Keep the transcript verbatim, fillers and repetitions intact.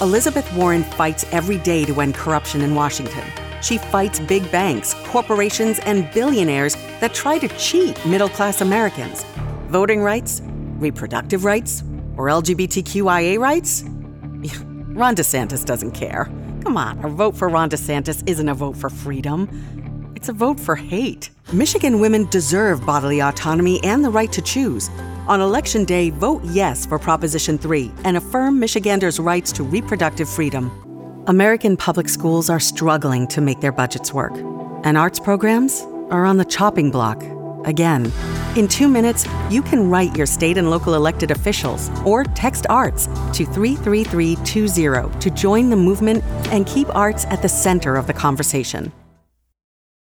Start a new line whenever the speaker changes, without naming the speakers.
Elizabeth Warren fights every day to end corruption in Washington. She fights big banks, corporations, and billionaires that try to cheat middle-class Americans. Voting rights, reproductive rights, or L G B T Q I A rights? Ron DeSantis doesn't care. Come on, a vote for Ron DeSantis isn't a vote for freedom. It's a vote for hate. Michigan women deserve bodily autonomy and the right to choose. On Election Day, vote yes for Proposition three and affirm Michiganders' rights to reproductive freedom. American public schools are struggling to make their budgets work, and arts programs are on the chopping block again. In two minutes, you can write your state and local elected officials or text ARTS to three three three two zero to join the movement and keep arts at the center of the conversation.